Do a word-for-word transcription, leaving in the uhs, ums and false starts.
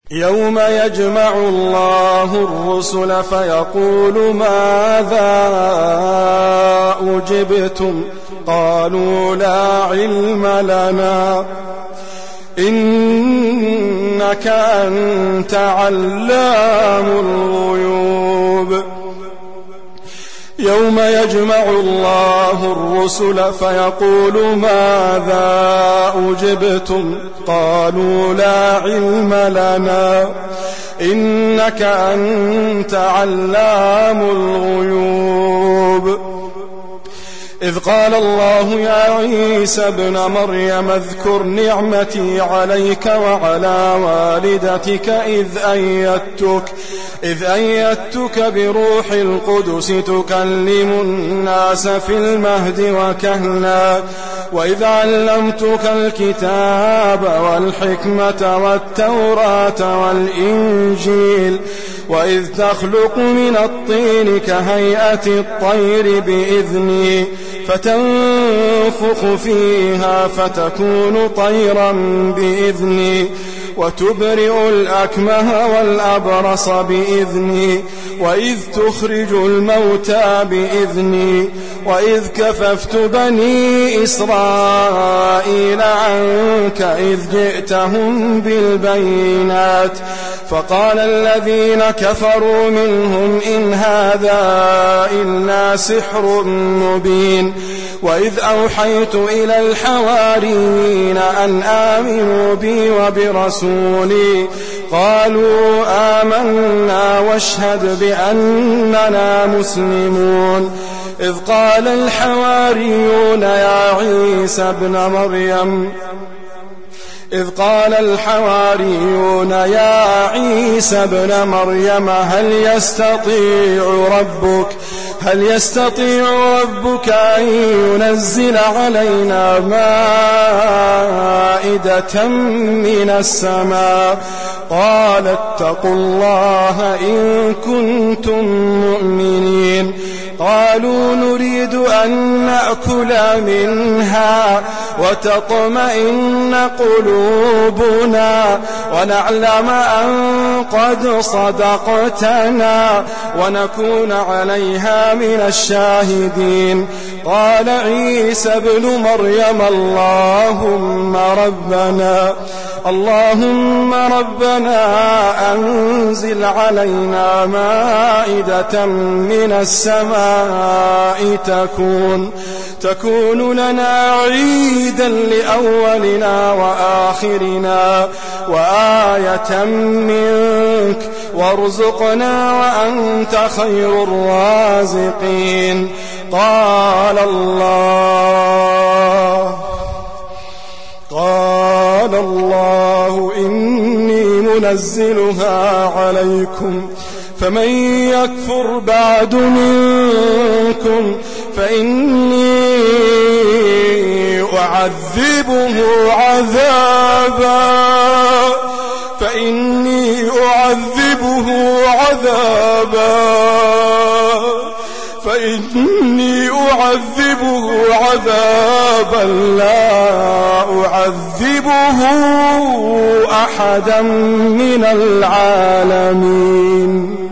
يوم يجمع الله الرسل فيقول ماذا أجبتم قالوا لا علم لنا إنك أنت علام الغيوب يوم يجمع الله الرسل فيقول ماذا أجبتم قالوا لا علم لنا إنك أنت علام الغيوب إذ قال الله يا عيسى ابن مريم اذكر نعمتي عليك وعلى والدتك إذ أيدتك إذ أيدتك بروح القدس تكلم الناس في المهد وكهلا وإذ علمتك الكتاب والحكمة والتوراة والإنجيل وإذ تخلق من الطين كهيئة الطير بإذني فتنفخ فيها فتكون طيرا بإذني وتبرئ الأكمه والأبرص بإذني وإذ تخرج الموتى بإذني وإذ كففت بني إسرائيل عنك إذ جئتهم بالبينات فقال الذين كفروا منهم إن هذا إلا سحر مبين وإذ أوحيت إلى الحواريين أن آمنوا بي وبرسولي قالوا آمنا واشهد بأننا مسلمون إذ قال الحواريون يا عيسى ابن مريم إذ قال الحواريون يا عيسى ابن مريم هل يستطيع ربك هل يستطيع ربك أن ينزل علينا مائدة من السماء قال اتقوا الله إن كنتم مؤمنين قالوا نريد أن نأكل منها وتطمئن قلوبنا ونعلم أن قد صدقتنا ونكون عليها من الشاهدين قال عيسى ابن مريم اللهم ربنا اللهم ربنا أنزل علينا مائدة من السماء تكون تكون لنا عيدا لأولنا وآخرنا وآية منك وارزقنا وأنت خير الرازقين قال الله قال الله إني منزلها عليكم فمن يكفر بعد منكم فإني أعذبه عذابا فإني أعذبه عذابا فإني أعذبه عذابا لا أعذبه أحدا من العالمين.